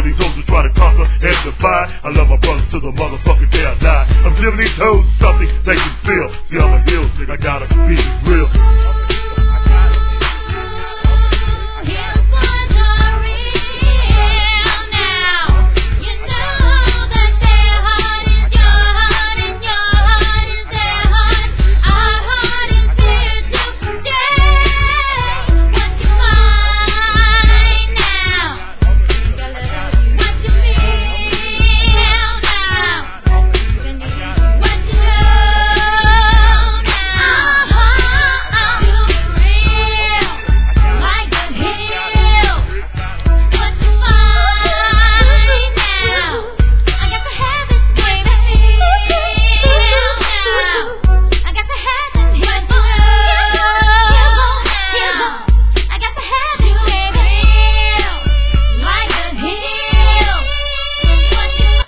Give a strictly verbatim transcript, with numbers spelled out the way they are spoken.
for these hoes to try to conquer and defy. I love my brothers to the motherfucking day I die. I'm giving these hoes something they can feel. See, I'm a hill nigga, I gotta be real.